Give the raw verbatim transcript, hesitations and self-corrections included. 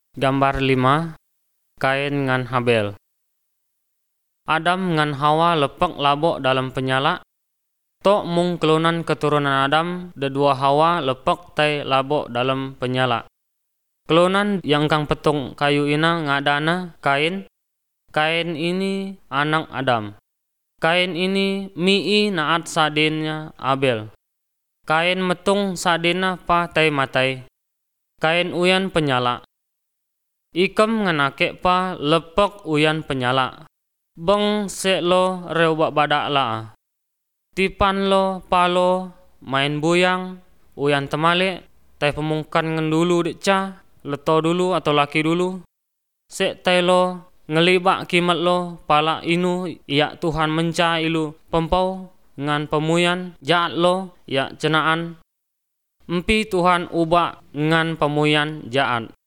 Gambar lima. Kain ngan Habel. Adam ngan Hawa lepek labok dalam penyala. Tok mung kelunan keturunan Adam, dedua Hawa lepek tai labok dalam penyala. Kelunan yang kang petung kayu ina ngadana Kain. Kain ini anak Adam. Kain ini mi'i naat sadinnya Abel. Kain metung sadina pa tai matai. Kain uyan penyala. Ikem nganake pa lepek uyan penyala. Beng se lo reubak badak la. Tipan lo palo main buyang uyan temale tai pemungkan ngendulu deca leto dulu atau laki dulu. Se tai lo ngelibak kimat lo pala inu ya Tuhan menca ilu pempau ngan pemuyan jaat lo ya cenaan. Empi Tuhan ubak ngan pemuyan jaat.